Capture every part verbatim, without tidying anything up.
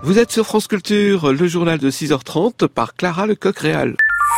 Vous êtes sur France Culture, le journal de six heures trente par Clara Lecoq-Réal.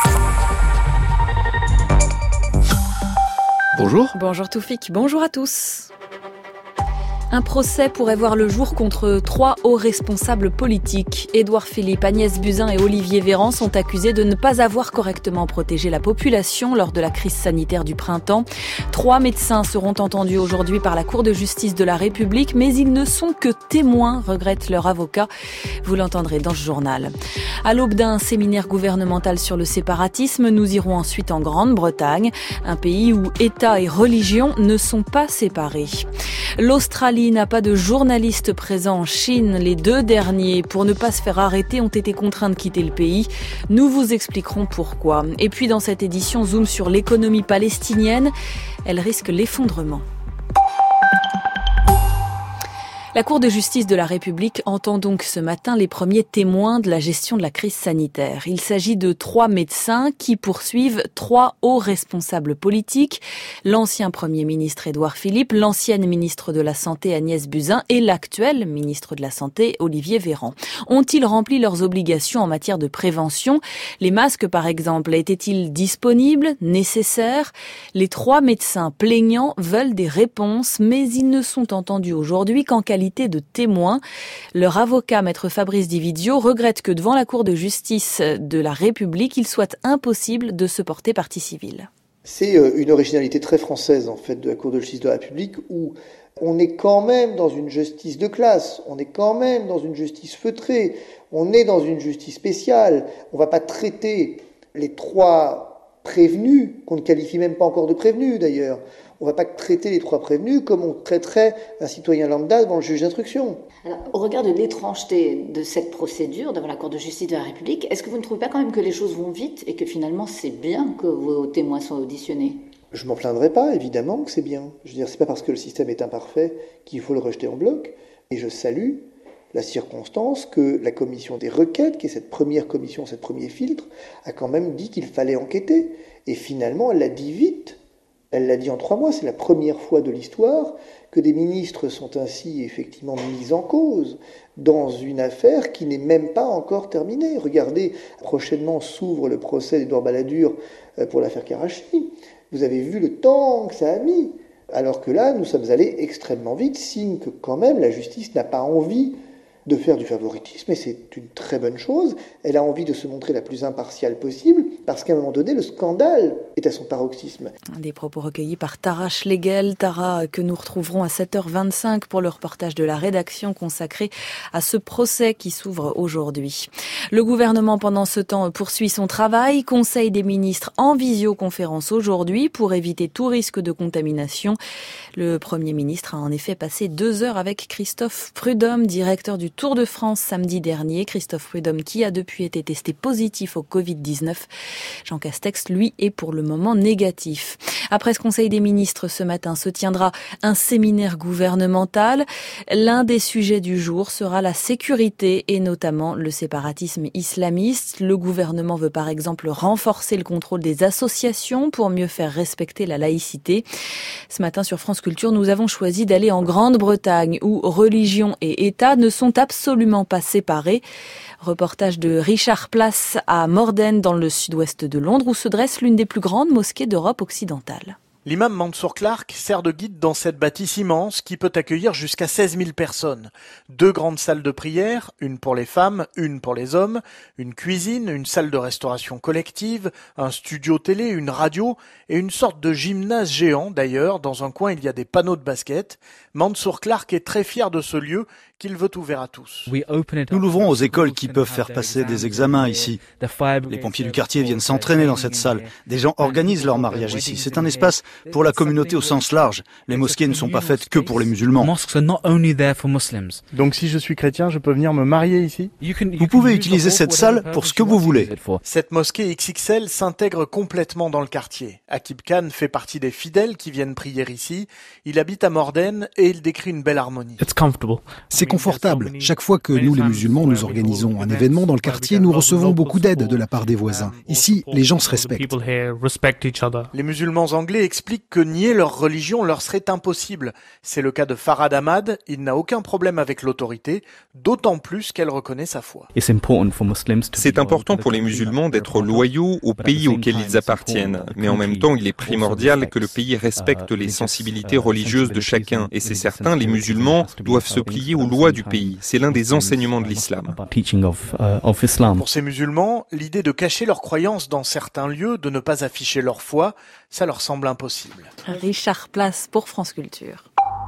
Bonjour. Bonjour Toufik, bonjour à tous. Un procès pourrait voir le jour contre trois hauts responsables politiques. Édouard Philippe, Agnès Buzyn et Olivier Véran sont accusés de ne pas avoir correctement protégé la population lors de la crise sanitaire du printemps. Trois médecins seront entendus aujourd'hui par la Cour de justice de la République, mais ils ne sont que témoins, regrette leur avocat. Vous l'entendrez dans ce journal. À l'aube d'un séminaire gouvernemental sur le séparatisme, nous irons ensuite en Grande-Bretagne, un pays où État et religion ne sont pas séparés. L'Australie n'a pas de journalistes présents en Chine. Les deux derniers, pour ne pas se faire arrêter, ont été contraints de quitter le pays. Nous vous expliquerons pourquoi. Et puis dans cette édition, zoom sur l'économie palestinienne. Elle risque l'effondrement. La Cour de justice de la République entend donc ce matin les premiers témoins de la gestion de la crise sanitaire. Il s'agit de trois médecins qui poursuivent trois hauts responsables politiques, l'ancien Premier ministre Édouard Philippe, l'ancienne ministre de la Santé Agnès Buzyn et l'actuel ministre de la Santé Olivier Véran. Ont-ils rempli leurs obligations en matière de prévention ? Les masques, par exemple, étaient-ils disponibles, nécessaires ? Les trois médecins plaignants veulent des réponses, mais ils ne sont entendus aujourd'hui qu'en qualité de témoins. Leur avocat, maître Fabrice Dividio, regrette que devant la Cour de justice de la République, il soit impossible de se porter partie civile. C'est une originalité très française en fait de la Cour de justice de la République où on est quand même dans une justice de classe, on est quand même dans une justice feutrée, on est dans une justice spéciale. On ne va pas traiter les trois prévenus, qu'on ne qualifie même pas encore de prévenus d'ailleurs. On ne va pas traiter les trois prévenus comme on traiterait un citoyen lambda devant le juge d'instruction. Alors, au regard de l'étrangeté de cette procédure devant la Cour de justice de la République, est-ce que vous ne trouvez pas quand même que les choses vont vite et que finalement c'est bien que vos témoins soient auditionnés ? Je m'en plaindrai pas, évidemment que c'est bien. Je veux dire, c'est pas parce que le système est imparfait qu'il faut le rejeter en bloc. Et je salue la circonstance que la commission des requêtes, qui est cette première commission, ce premier filtre, a quand même dit qu'il fallait enquêter. Et finalement, elle l'a dit vite. Elle l'a dit en trois mois, c'est la première fois de l'histoire que des ministres sont ainsi effectivement mis en cause dans une affaire qui n'est même pas encore terminée. Regardez, prochainement s'ouvre le procès d'Édouard Balladur pour l'affaire Karachi. Vous avez vu le temps que ça a mis. Alors que là, nous sommes allés extrêmement vite, signe que quand même la justice n'a pas envie de faire du favoritisme, et c'est une très bonne chose. Elle a envie de se montrer la plus impartiale possible, parce qu'à un moment donné, le scandale est à son paroxysme. Des propos recueillis par Tara Schlegel, Tara que nous retrouverons à sept heures vingt-cinq pour le reportage de la rédaction consacré à ce procès qui s'ouvre aujourd'hui. Le gouvernement, pendant ce temps, poursuit son travail. Conseil des ministres en visioconférence aujourd'hui pour éviter tout risque de contamination. Le Premier ministre a en effet passé deux heures avec Christophe Prudhomme, directeur du Tour de France samedi dernier. Christophe Prudhomme qui a depuis été testé positif au covid dix-neuf. Jean Castex, lui, est pour le moment négatif. Après ce Conseil des ministres, ce matin se tiendra un séminaire gouvernemental. L'un des sujets du jour sera la sécurité et notamment le séparatisme islamiste. Le gouvernement veut par exemple renforcer le contrôle des associations pour mieux faire respecter la laïcité. Ce matin sur France Culture, nous avons choisi d'aller en Grande-Bretagne où religion et État ne sont absolument pas séparés. Reportage de Richard Place à Morden dans le sud-ouest de Londres où se dresse l'une des plus grandes mosquées d'Europe occidentale. L'imam Mansour Clark sert de guide dans cette bâtisse immense qui peut accueillir jusqu'à seize mille personnes. Deux grandes salles de prière, une pour les femmes, une pour les hommes, une cuisine, une salle de restauration collective, un studio télé, une radio et une sorte de gymnase géant d'ailleurs. Dans un coin, il y a des panneaux de basket. Mansour Clark est très fier de ce lieu qu'il veut ouvert à tous. Nous l'ouvrons aux écoles qui peuvent faire passer des examens ici. Les pompiers du quartier viennent s'entraîner dans cette salle. Des gens organisent leur mariage ici. C'est un espace pour la communauté au sens large. Les mosquées ne sont pas faites que pour les musulmans. Donc si je suis chrétien, je peux venir me marier ici ? Vous pouvez utiliser cette salle pour ce que vous voulez. Cette mosquée X X L s'intègre complètement dans le quartier. Akib Khan fait partie des fidèles qui viennent prier ici. Il habite à Morden et il décrit une belle harmonie. C'est confortable. Chaque fois que nous, les musulmans, nous organisons un événement dans le quartier, nous recevons beaucoup d'aide de la part des voisins. Ici, les gens se respectent. Les musulmans anglais expliquent expliquent que nier leur religion leur serait impossible. C'est le cas de Farhad Ahmad, il n'a aucun problème avec l'autorité, d'autant plus qu'elle reconnaît sa foi. C'est important pour les musulmans d'être loyaux au pays auquel ils appartiennent, mais en même temps il est primordial que le pays respecte les sensibilités religieuses de chacun, et c'est certain, les musulmans doivent se plier aux lois du pays. C'est l'un des enseignements de l'islam. Pour ces musulmans, l'idée de cacher leurs croyances dans certains lieux, de ne pas afficher leur foi, ça leur semble impossible. Richard Place pour France Culture.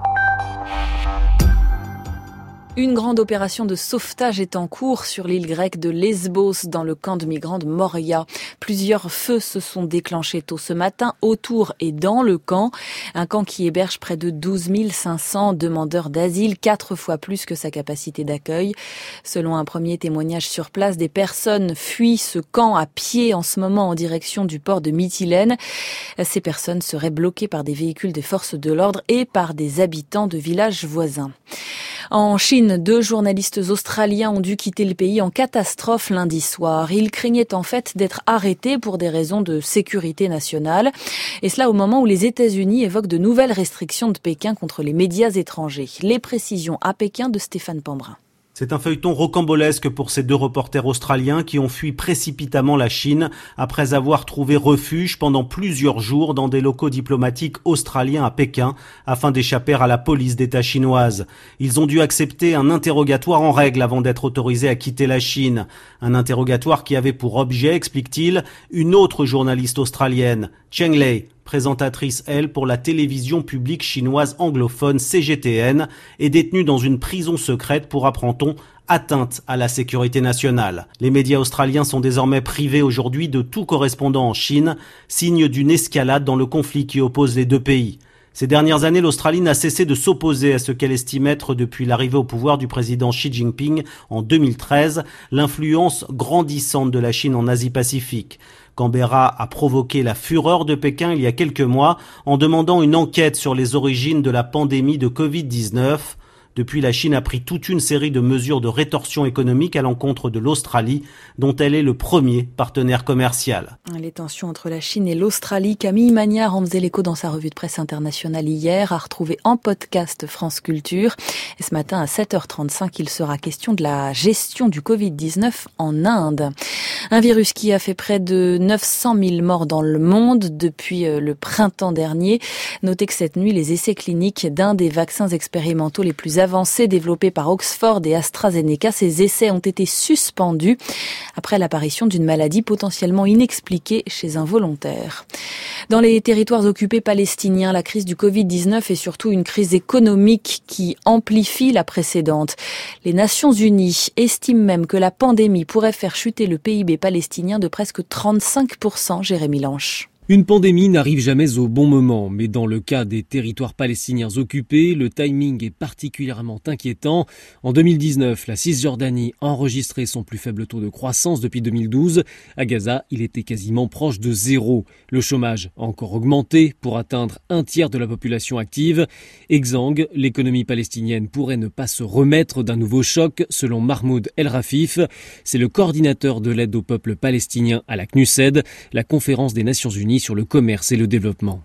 Une grande opération de sauvetage est en cours sur l'île grecque de Lesbos, dans le camp de migrants de Moria. Plusieurs feux se sont déclenchés tôt ce matin, autour et dans le camp. Un camp qui héberge près de douze mille cinq cents demandeurs d'asile, quatre fois plus que sa capacité d'accueil. Selon un premier témoignage sur place, des personnes fuient ce camp à pied en ce moment en direction du port de Mytilène. Ces personnes seraient bloquées par des véhicules des forces de l'ordre et par des habitants de villages voisins. En Chine, deux journalistes australiens ont dû quitter le pays en catastrophe lundi soir. Ils craignaient en fait d'être arrêtés pour des raisons de sécurité nationale. Et cela au moment où les États-Unis évoquent de nouvelles restrictions de Pékin contre les médias étrangers. Les précisions à Pékin de Stéphane Pambrin. C'est un feuilleton rocambolesque pour ces deux reporters australiens qui ont fui précipitamment la Chine après avoir trouvé refuge pendant plusieurs jours dans des locaux diplomatiques australiens à Pékin afin d'échapper à la police d'État chinoise. Ils ont dû accepter un interrogatoire en règle avant d'être autorisés à quitter la Chine. Un interrogatoire qui avait pour objet, explique-t-il, une autre journaliste australienne, Cheng Lei, présentatrice, elle, pour la télévision publique chinoise anglophone C G T N, est détenue dans une prison secrète pour, apprend-on, atteinte à la sécurité nationale. Les médias australiens sont désormais privés aujourd'hui de tout correspondant en Chine, signe d'une escalade dans le conflit qui oppose les deux pays. Ces dernières années, l'Australie n'a cessé de s'opposer à ce qu'elle estime être, depuis l'arrivée au pouvoir du président Xi Jinping en deux mille treize, l'influence grandissante de la Chine en Asie-Pacifique. Canberra a provoqué la fureur de Pékin il y a quelques mois en demandant une enquête sur les origines de la pandémie de covid dix-neuf. Depuis, la Chine a pris toute une série de mesures de rétorsion économique à l'encontre de l'Australie, dont elle est le premier partenaire commercial. Les tensions entre la Chine et l'Australie, Camille Magnard en faisait l'écho dans sa revue de presse internationale hier, à retrouver en podcast France Culture. Et ce matin à sept heures trente-cinq, il sera question de la gestion du covid dix-neuf en Inde. Un virus qui a fait près de neuf cent mille morts dans le monde depuis le printemps dernier. Notez que cette nuit, les essais cliniques d'un des vaccins expérimentaux les plus avancés développés par Oxford et AstraZeneca, ces essais ont été suspendus après l'apparition d'une maladie potentiellement inexpliquée chez un volontaire. Dans les territoires occupés palestiniens, la crise du covid dix-neuf est surtout une crise économique qui amplifie la précédente. Les Nations Unies estiment même que la pandémie pourrait faire chuter le P I B palestinien de presque trente-cinq pour cent, Jérémy Lanche. Une pandémie n'arrive jamais au bon moment, mais dans le cas des territoires palestiniens occupés, le timing est particulièrement inquiétant. En deux mille dix-neuf, la Cisjordanie a enregistré son plus faible taux de croissance depuis deux mille douze. À Gaza, il était quasiment proche de zéro. Le chômage a encore augmenté pour atteindre un tiers de la population active. Exsangue, l'économie palestinienne pourrait ne pas se remettre d'un nouveau choc, selon Mahmoud El Rafif. C'est le coordinateur de l'aide au peuple palestinien à la C N U S E D, la conférence des Nations Unies sur le commerce et le développement.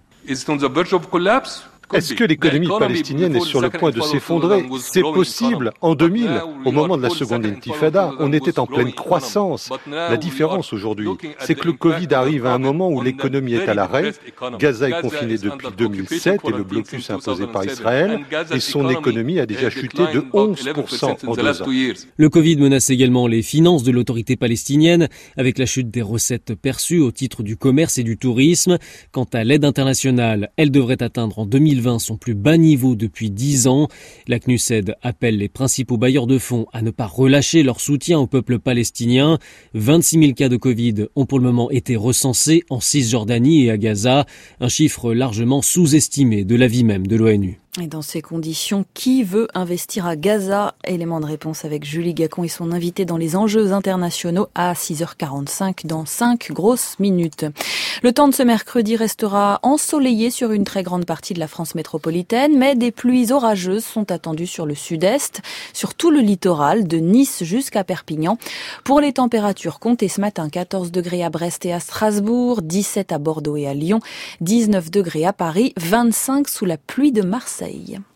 Est-ce que l'économie palestinienne est sur le point de s'effondrer? C'est possible. En deux mille, au moment de la seconde intifada, on était en pleine croissance. La différence aujourd'hui, c'est que le Covid arrive à un moment où l'économie est à l'arrêt. Gaza est confiné depuis deux mille sept et le blocus imposé par Israël, et son économie a déjà chuté de onze pour cent en deux ans. Le Covid menace également les finances de l'autorité palestinienne, avec la chute des recettes perçues au titre du commerce et du tourisme. Quant à l'aide internationale, elle devrait atteindre en deux mille vingt son plus bas niveau depuis dix ans. La C N U S E D appelle les principaux bailleurs de fonds à ne pas relâcher leur soutien au peuple palestinien. vingt-six mille cas de Covid ont pour le moment été recensés en Cisjordanie et à Gaza, un chiffre largement sous-estimé de l'avis même de l'ONU. Et dans ces conditions, qui veut investir à Gaza? Élément de réponse avec Julie Gacon et son invité dans les enjeux internationaux à six heures quarante-cinq dans cinq grosses minutes. Le temps de ce mercredi restera ensoleillé sur une très grande partie de la France métropolitaine, mais des pluies orageuses sont attendues sur le sud-est, sur tout le littoral, de Nice jusqu'à Perpignan. Pour les températures, comptez ce matin quatorze degrés à Brest et à Strasbourg, dix-sept à Bordeaux et à Lyon, dix-neuf degrés à Paris, vingt-cinq sous la pluie de Marseille.